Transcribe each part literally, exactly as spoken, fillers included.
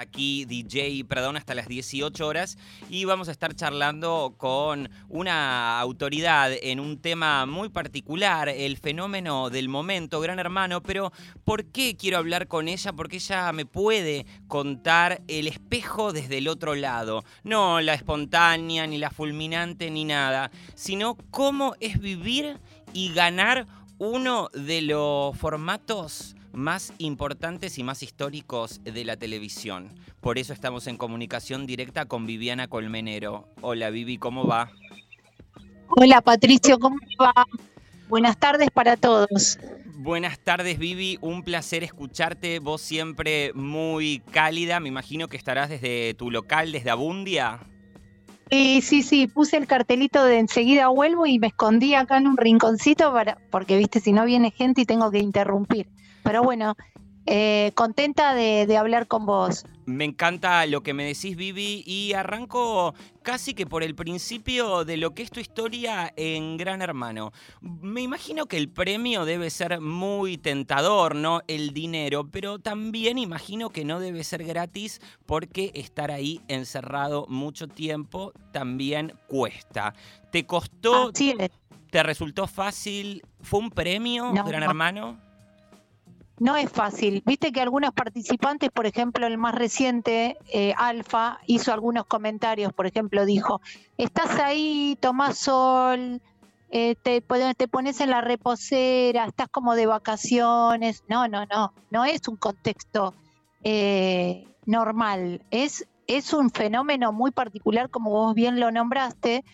aquí D J Pradón hasta las dieciocho horas y vamos a estar charlando con una autoridad en un tema muy particular, el fenómeno del momento, Gran Hermano. Pero ¿por qué quiero hablar con ella? Porque ella me puede contar el espejo desde el otro lado. No la espontánea, ni la fulminante, ni nada, sino cómo es vivir y ganar uno de los formatos más importantes y más históricos de la televisión. Por eso estamos en comunicación directa con Viviana Colmenero. Hola Vivi, ¿cómo va? Hola Patricio, ¿cómo va? Buenas tardes para todos. Buenas tardes Vivi, un placer escucharte, vos siempre muy cálida, me imagino que estarás desde tu local, desde Abundia. Sí, sí, sí, puse el cartelito de enseguida vuelvo y me escondí acá en un rinconcito para, porque viste, si no viene gente y tengo que interrumpir. Pero bueno, eh, contenta de, de hablar con vos. Me encanta lo que me decís, Vivi, y arranco casi que por el principio de lo que es tu historia en Gran Hermano. Me imagino que el premio debe ser muy tentador, ¿no? El dinero, pero también imagino que no debe ser gratis porque estar ahí encerrado mucho tiempo también cuesta. ¿Te costó? Así es. ¿Te resultó fácil? ¿Fue un premio, No, Gran no. Hermano? No es fácil. Viste que algunos participantes, por ejemplo, el más reciente, eh, Alfa, hizo algunos comentarios. Por ejemplo, dijo, estás ahí, tomás sol, eh, te, te pones en la reposera, estás como de vacaciones. No, no, no. No es un contexto eh, normal. Es, es un fenómeno muy particular, como vos bien lo nombraste,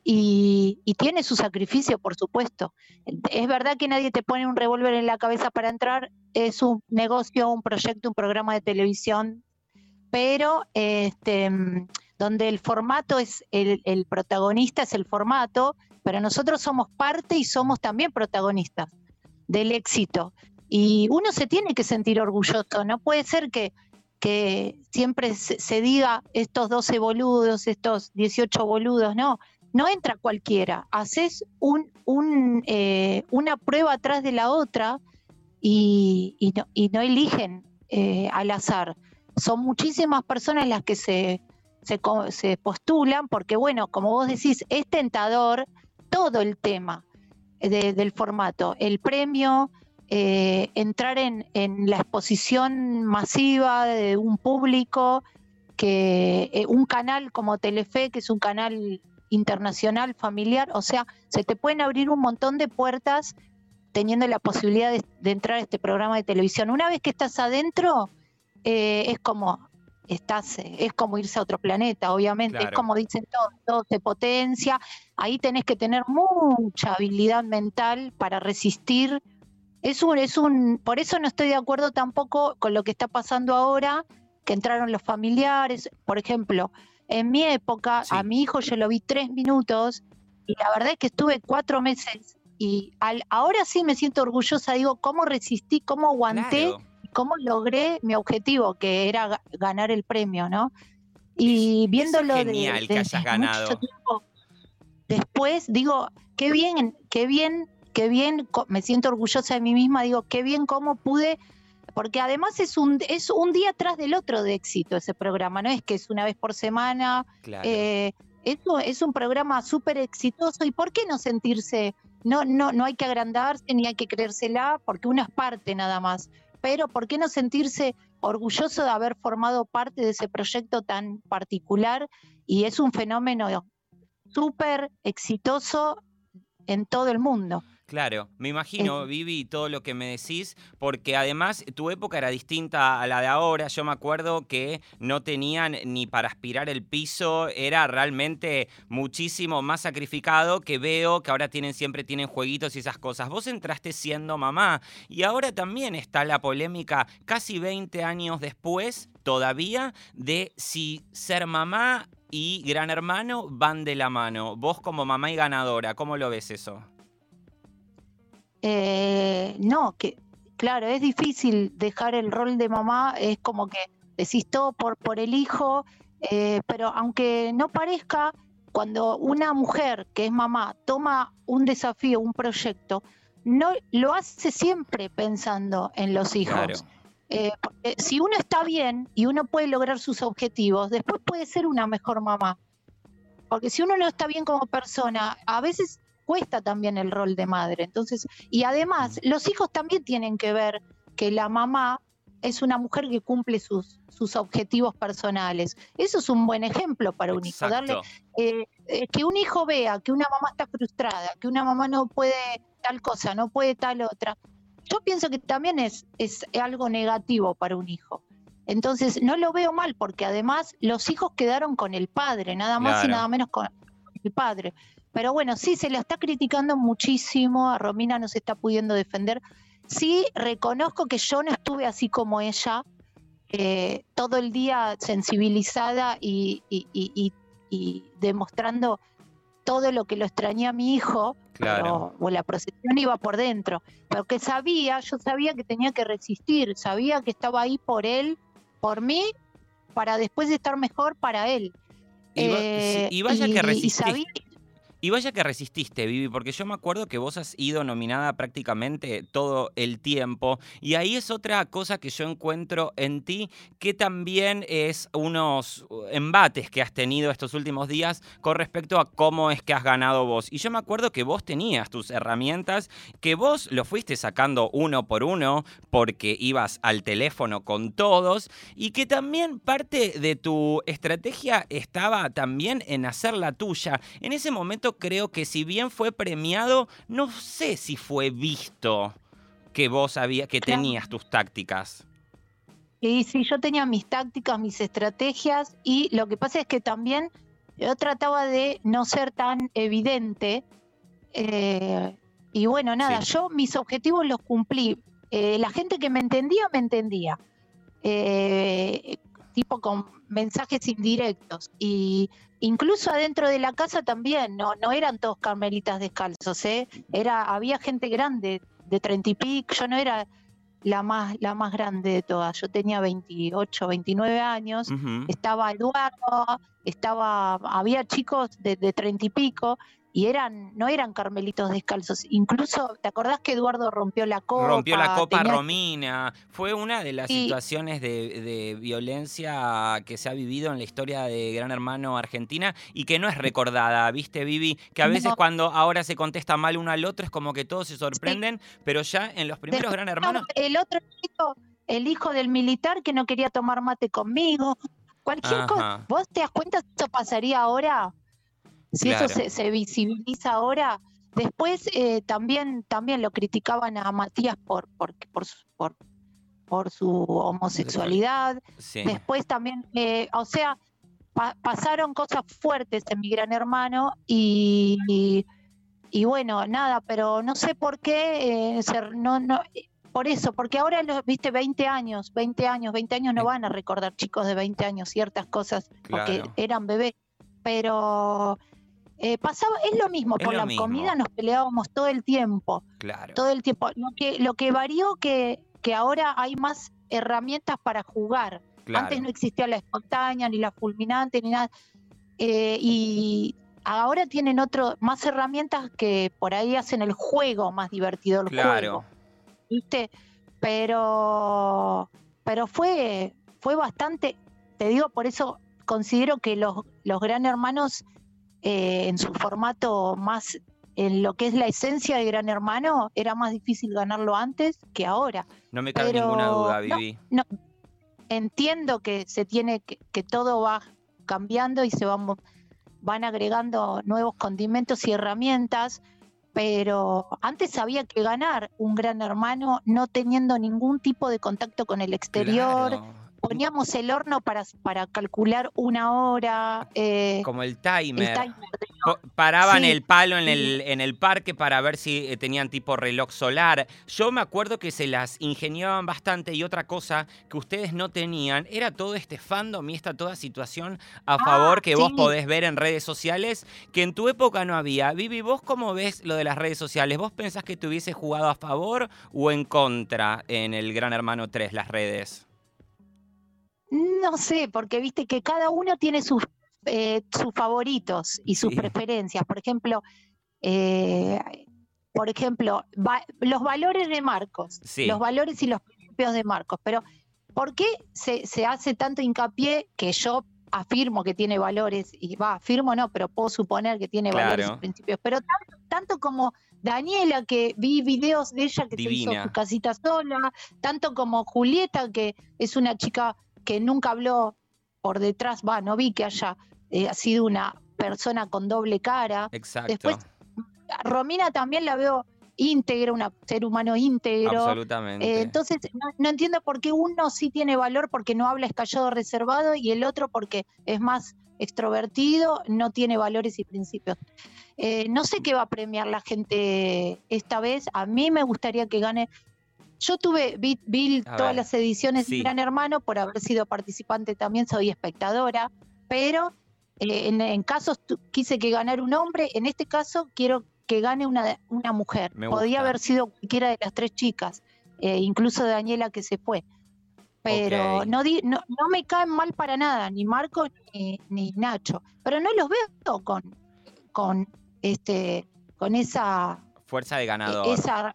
y, y tiene su sacrificio, por supuesto. Es verdad que nadie te pone un revólver en la cabeza para entrar, es un negocio, un proyecto, un programa de televisión, pero este, donde el formato es, el, el protagonista es el formato, pero nosotros somos parte y somos también protagonistas del éxito. Y uno se tiene que sentir orgulloso, no puede ser que, que siempre se, se diga estos doce boludos, estos dieciocho boludos, no. No entra cualquiera, haces un, un, eh, una prueba atrás de la otra y, y, no, y no eligen eh, al azar. Son muchísimas personas las que se, se, se postulan porque, bueno, como vos decís, es tentador todo el tema de, del formato, el premio, eh, entrar en, en la exposición masiva de un público, que eh, un canal como Telefe, que es un canal internacional, familiar, o sea, se te pueden abrir un montón de puertas teniendo la posibilidad de, de entrar a este programa de televisión. Una vez que estás adentro, eh, es como estás, eh, es como irse a otro planeta, obviamente, claro. Es como dicen todos, todo se potencia, ahí tenés que tener mucha habilidad mental para resistir. Es un, es un, por eso no estoy de acuerdo tampoco con lo que está pasando ahora, que entraron los familiares, por ejemplo. En mi época, sí. A mi hijo yo lo vi tres minutos y la verdad es que estuve cuatro meses y al, ahora sí me siento orgullosa, digo, cómo resistí, cómo aguanté, claro. Cómo logré mi objetivo, que era ganar el premio, ¿no? Y es, viéndolo es genial de, de, que hayas ganado. Mucho tiempo después, digo, qué bien, qué bien, qué bien, me siento orgullosa de mí misma, digo, qué bien cómo pude. Porque además es un, es un día tras del otro de éxito ese programa, no es que es una vez por semana, claro. eh, eso es un programa súper exitoso, y ¿por qué no sentirse? No, no, no hay que agrandarse ni hay que creérsela, porque uno es parte nada más, pero ¿por qué no sentirse orgulloso de haber formado parte de ese proyecto tan particular? Y es un fenómeno súper exitoso en todo el mundo. Claro, me imagino, Vivi, todo lo que me decís, porque además tu época era distinta a la de ahora. Yo me acuerdo que no tenían ni para aspirar el piso, era realmente muchísimo más sacrificado, que veo que ahora tienen siempre tienen jueguitos y esas cosas. Vos entraste siendo mamá y ahora también está la polémica, casi veinte años después, todavía, de si ser mamá y Gran Hermano van de la mano. Vos como mamá y ganadora, ¿cómo lo ves eso? Eh, no, que claro, es difícil dejar el rol de mamá, es como que decís todo por, por el hijo, eh, pero aunque no parezca, cuando una mujer que es mamá toma un desafío, un proyecto, no lo hace siempre pensando en los hijos. Claro. Eh, porque si uno está bien y uno puede lograr sus objetivos, después puede ser una mejor mamá. Porque si uno no está bien como persona, a veces cuesta también el rol de madre. Entonces, y además, los hijos también tienen que ver que la mamá es una mujer que cumple sus, sus objetivos personales. Eso es un buen ejemplo para un hijo. Darle, Exacto. eh, eh, que un hijo vea que una mamá está frustrada, que una mamá no puede tal cosa, no puede tal otra. Yo pienso que también es, es algo negativo para un hijo. Entonces, no lo veo mal, porque además los hijos quedaron con el padre, nada más y Claro. nada menos con el padre. Pero bueno, sí, se la está criticando muchísimo, a Romina no se está pudiendo defender. Sí, reconozco que yo no estuve así como ella, eh, todo el día sensibilizada y, y, y, y, y demostrando todo lo que lo extrañé a mi hijo, Claro. pero o la procesión iba por dentro. Pero que sabía, yo sabía que tenía que resistir, sabía que estaba ahí por él, por mí, para después estar mejor para él. Y, va, Eh, y vaya y, que y resististe. sabía, Y vaya que resististe, Vivi, porque yo me acuerdo que vos has ido nominada prácticamente todo el tiempo y ahí es otra cosa que yo encuentro en ti, que también es unos embates que has tenido estos últimos días con respecto a cómo es que has ganado vos. Y yo me acuerdo que vos tenías tus herramientas, que vos lo fuiste sacando uno por uno porque ibas al teléfono con todos y que también parte de tu estrategia estaba también en hacer la tuya. En ese momento creo que si bien fue premiado, no sé si fue visto que vos había, que claro, tenías tus tácticas. y sí, yo tenía mis tácticas, mis estrategias, y lo que pasa es que también yo trataba de no ser tan evidente. Eh, y bueno, nada, Sí. yo mis objetivos los cumplí. Eh, la gente que me entendía, me entendía. Eh, tipo con mensajes indirectos. Y incluso adentro de la casa también, no, no eran todos carmelitas descalzos, ¿eh? Era, había gente grande, de treinta y pico, yo no era la más, la más grande de todas, yo tenía veintiocho, veintinueve años, Uh-huh. estaba Eduardo, estaba, había chicos de, de treinta y pico, y eran, no eran carmelitos descalzos. Incluso, ¿te acordás que Eduardo rompió la Rompió la copa? copa Tenía, Romina. Fue una de las y, situaciones de, de violencia que se ha vivido en la historia de Gran Hermano Argentina y que no es recordada, ¿viste, Vivi? Que a veces no, cuando ahora se contesta mal uno al otro es como que todos se sí. sorprenden, pero ya en los primeros Después Gran Hermanos... el otro chico, el hijo del militar que no quería tomar mate conmigo, cualquier cosa. Ajá, ¿Vos te das cuenta si esto pasaría ahora? Si eso claro. se, se visibiliza ahora. Después eh, también, también lo criticaban a Matías por, por, por, su, por, por su homosexualidad. Sí. Después también, eh, o sea, pa pasaron cosas fuertes en mi Gran Hermano y, y, y bueno, nada, pero no sé por qué, eh, ser, no, no, por eso, porque ahora, los, viste, veinte años, veinte años, veinte años no van a recordar, chicos de veinte años, ciertas cosas, porque Claro. eran bebés, pero eh, pasaba, es lo mismo, Es por lo la comida mismo. nos peleábamos todo el tiempo, Claro. todo el tiempo. Lo que, lo que varió que, que ahora hay más herramientas para jugar. Claro. Antes no existía la espontánea, ni la fulminante, ni nada. Eh, y ahora tienen otro, más herramientas que por ahí hacen el juego más divertido, el Claro. juego. ¿Viste? Pero, pero fue, fue bastante, te digo, por eso considero que los, los Gran Hermanos, eh, en su formato más, en lo que es la esencia de Gran Hermano, era más difícil ganarlo antes que ahora. No me cabe Pero ninguna duda, no, Vivi. no, entiendo que se tiene que, que todo va cambiando y se van, van agregando nuevos condimentos y herramientas, pero antes había que ganar un Gran Hermano no teniendo ningún tipo de contacto con el exterior. Claro. Poníamos el horno para, para calcular una hora. Eh, Como el el timer. timer. Po- Paraban Sí, el palo en sí. el, en el parque para ver si eh, tenían tipo reloj solar. Yo me acuerdo que se las ingeniaban bastante y otra cosa que ustedes no tenían era todo este fandom y esta toda situación a Ah, favor que vos sí. podés ver en redes sociales que en tu época no había. Vivi, ¿vos cómo ves lo de las redes sociales? ¿Vos pensás que te hubiese jugado a favor o en contra en el Gran Hermano tres, las redes? No sé, porque viste que cada uno tiene sus, eh, sus favoritos y sus Sí, preferencias. Por ejemplo, eh, por ejemplo, va- los valores de Marcos, sí, los valores y los principios de Marcos, pero ¿por qué se, se hace tanto hincapié que yo afirmo que tiene valores, y va, afirmo no, pero puedo suponer que tiene valores y Claro, principios, pero tanto, tanto como Daniela, que vi videos de ella que se hizo su divina. casita sola, tanto como Julieta, que es una chica que nunca habló por detrás, va, no vi que haya eh, sido una persona con doble cara. Después, Exacto, Romina también la veo íntegra, un ser humano íntegro. Eh, absolutamente. entonces, no, no entiendo por qué uno sí tiene valor porque no habla, es callado, reservado, y el otro porque es más extrovertido, no tiene valores y principios. Eh, no sé qué va a premiar la gente esta vez. A mí me gustaría que gane. Yo tuve, vi, vi A todas ver, las ediciones de sí, Gran Hermano por haber sido participante también, soy espectadora, pero eh, en, en casos tu- quise que ganara un hombre, en este caso quiero que gane una, una mujer. me Podía gusta. haber sido cualquiera de las tres chicas, eh, incluso Daniela que se fue, Ok. pero no, di, no, no me caen mal para nada, ni Marco ni, ni Nacho, pero no los veo con, con, este, con esa, Fuerza de e- ganador. esa,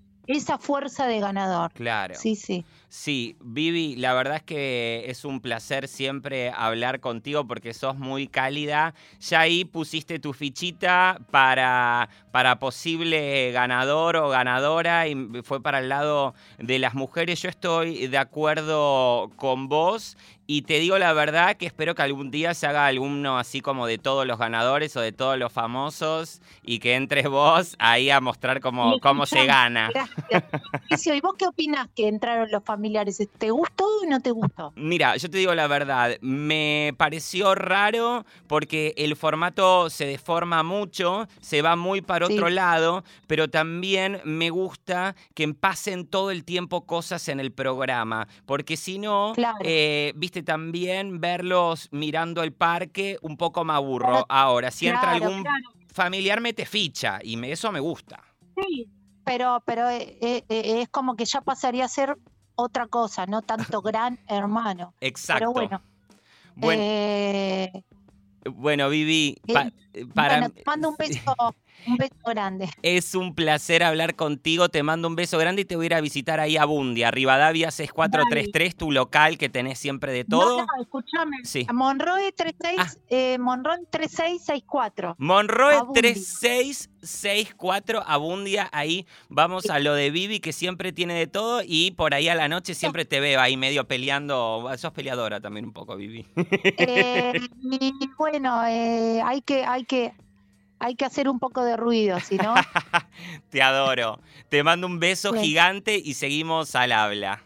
esa fuerza de ganador. Claro. Sí, sí. Sí, Vivi, la verdad es que es un placer siempre hablar contigo porque sos muy cálida. Ya ahí pusiste tu fichita para, para posible ganador o ganadora y fue para el lado de las mujeres. Yo estoy de acuerdo con vos y te digo la verdad que espero que algún día se haga alguno así como de todos los ganadores o de todos los famosos y que entres vos ahí a mostrar Y cómo, cómo se escuchame, gana. gracias. Mauricio, ¿y vos qué opinás que entraron los familiares? ¿Te gustó o no te gustó? Mira, yo te digo la verdad, me pareció raro porque el formato se deforma mucho, se va muy para otro Sí, lado, pero también me gusta que pasen todo el tiempo cosas en el programa, porque si no, claro. eh, viste, también verlos mirando el parque un poco me Pero, aburro. Ahora, si entra claro, algún claro, familiar mete ficha y me- eso me gusta. sí. Pero, pero eh, eh, eh, es como que ya pasaría a ser otra cosa, no tanto Gran Hermano. Pero Exacto. bueno, Buen, eh, bueno, Vivi, eh, pa- para... bueno, te mando un beso, un beso grande. Es un placer hablar contigo, te mando un beso grande y te voy a ir a visitar ahí a Bundia, Rivadavia seis cuatro tres Dale. tres, tu local que tenés siempre de No, no, todo. escúchame. Sí. A Monroe Ah, treinta y seis, eh, Monroe treinta y seis sesenta y cuatro. Monroe Abundi. tres seis seis cuatro, Abundia, ahí vamos a lo de Vivi que siempre tiene de todo y por ahí a la noche siempre te veo ahí medio peleando, sos peleadora también un poco, Vivi. Eh, y bueno, eh, hay que, hay que, hay que hacer un poco de ruido, si no. Te adoro. Te mando un beso Bueno, gigante y seguimos al habla.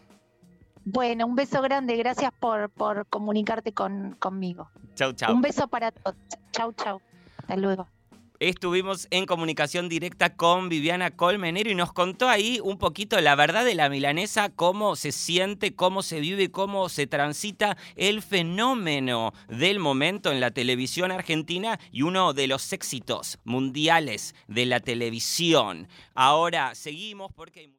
bueno, un beso grande, gracias por, por comunicarte con, conmigo. Chau, chau. Un beso para todos. Chau, chau. Hasta luego. Estuvimos en comunicación directa con Viviana Colmenero y nos contó ahí un poquito la verdad de la milanesa, cómo se siente, cómo se vive, cómo se transita el fenómeno del momento en la televisión argentina y uno de los éxitos mundiales de la televisión. Ahora seguimos porque hay